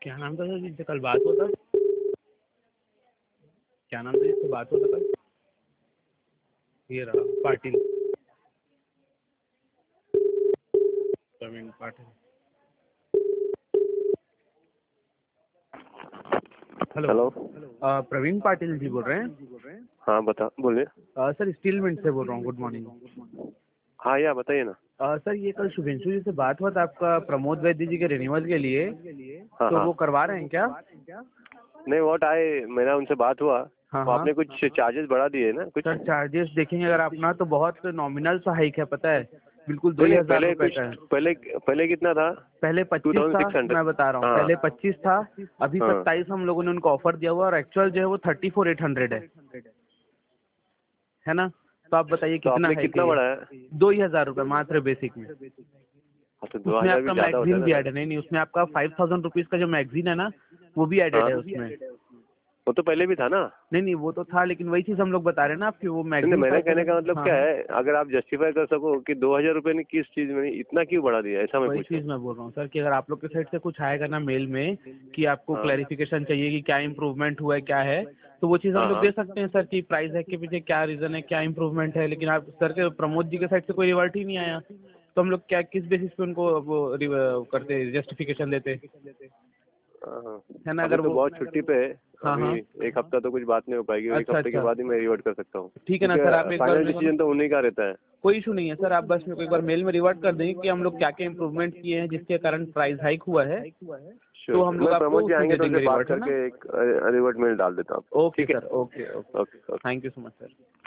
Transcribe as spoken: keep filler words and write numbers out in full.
क्या नाम था सर जिससे कल बात हुआ था? क्या नाम था जिससे बात हुआ था कल? ये रहा पाटिल, प्रवीण पाटिल। Hello hello. अ, प्रवीण पाटिल जी बोल रहे हैं? हाँ बता बोलिए। अ, सर स्टील मिंट से बोल रहा हूँ। Good morning. हाँ या बताइए ना। अ, सर ये कल शुभेंशु जी से बात हुआ था आपका प्रमोद वैद्य जी के रिन्यूअल के लिए, हाँ तो हाँ। वो करवा रहे हैं क्या? नहीं व्हाट आए मेरा उनसे बात हुआ। हाँ तो हाँ आपने कुछ चार्जेस बढ़ा दिए ना कुछ? सर, चार्जेस देखेंगे अगर आप ना तो बहुत नॉमिनल सा हाइक है, पता है, बिल्कुल दो नहीं ही नहीं, हजार पहले रुपए कुछ का है। पहले पहले कितना था? पहले टू पच्चीस थाउजेंड था, सिक्स हंड्रेड मैं बता रहा हूँ, हाँ पहले पच्चीस था, अभी हाँ। सत्ताईस हम लोगों ने उनको ऑफर दिया हुआ और एक्चुअल जो है वो थर्टी फोर एट हंड्रेड है है ना? तो आप बताइए तो कितना आपने है कितना कि बढ़ाया? दो ही हजार रुपए मात्र बेसिक में। हाँ तो दो उसमें हजार भी आपका ज्यादा होता है मैगजीन ना भी सर। ऐड है। नहीं नहीं, उसमें आपका फाइव थाउजेंड रुपीज का जो मैगजीन है ना, वो भी एडेड हाँ है उसमें। वो तो पहले भी था ना। नहीं नहीं, वो तो था, लेकिन वही चीज हम लोग बता रहे हैं ना आपकी, वो नहीं नहीं, मैगजीन मेरे पैक है। कहने का मतलब हाँ क्या हाँ, है, अगर आप जस्टिफाई कर सको कि दो हजार रुपये ने किस चीज में इतना क्यों बढ़ा दिया, ऐसा मैं वही पूछ रहा चीज मैं बोल रहा हूँ सर कि अगर आप लोग के साइड से कुछ आएगा ना मेल में कि आपको हूँ। हाँ क्लैरिफिकेशन चाहिए कि क्या इम्प्रूवमेंट हुआ है क्या है, तो वो चीज़ हम हाँ लोग हाँ। दे सकते हैं सर कि प्राइस है के पीछे क्या रीज़न है, क्या इम्प्रूवमेंट है। लेकिन आप सर के प्रमोद जी के साइड से कोई रिवर्ट ही नहीं आया, तो हम लोग क्या किस बेसिस पे उनको वो रिव- करते, जस्टिफिकेशन देते, हाँ, है ना? अभी अगर तो वो, बहुत छुट्टी पे है। हाँ अभी हाँ, एक हफ्ता तो कुछ बात नहीं हो पाएगी, और एक अच्छा हफ्ते के अच्छा, बाद ही मैं रिवर्ट कर सकता हूँ, ठीक है ना सर, आप क्योंकि एक बार फाइनल मेरे को ना, डिसीजन तो उन्हीं का रहता है। कोई इशू नहीं है सर, आप बस मेरे को एक बार मेल में रिवर्ट कर देंगे कि हम लोग क्या क्या इम्प्रूवमेंट किए हैं जिसके कारण प्राइस हाइक हुआ है, श्योर तो हम श्योर, लोग मैं आपको प्रमोद जी उसमें आएंगे दे तो देंगे उनसे बात रिवर्ट, है ना? करके एक रिवर्ट मेल डाल देता हूँ आपको, ओके ठीक है? Sir, okay okay, okay okay. Thank you so much sir.